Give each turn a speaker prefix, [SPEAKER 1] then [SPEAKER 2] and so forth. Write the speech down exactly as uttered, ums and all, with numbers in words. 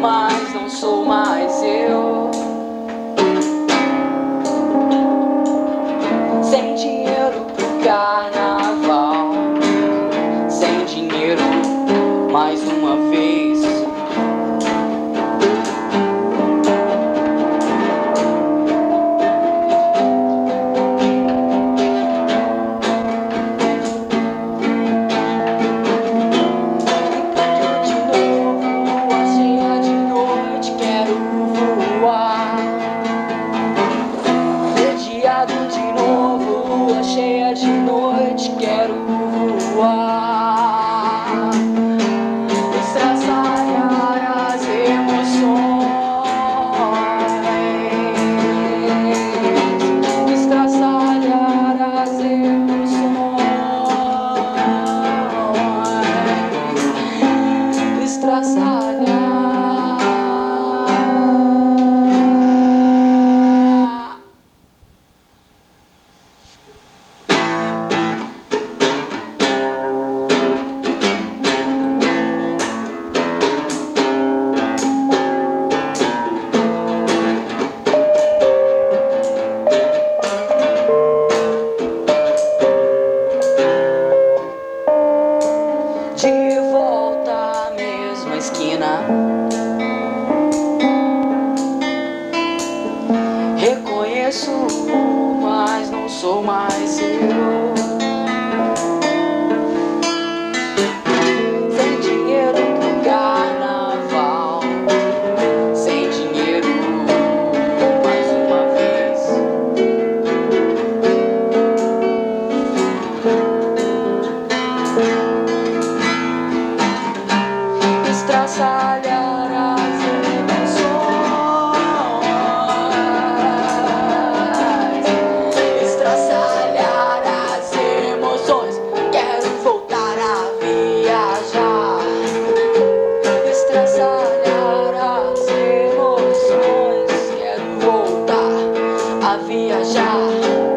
[SPEAKER 1] mas não sou mais eu. Sem dinheiro pro carnaval, sem dinheiro mais uma vez. Cheia de noite, quero voar, estraçalhar as emoções, estraçalhar as emoções, estraçalhar. De volta à mesma esquina, reconheço, mas não sou mais eu. Sem dinheiro pro carnaval, sem dinheiro mais uma vez. Estraçalhar as emoções, estraçalhar as emoções. Quero voltar a viajar, estraçalhar as emoções. Quero voltar a viajar.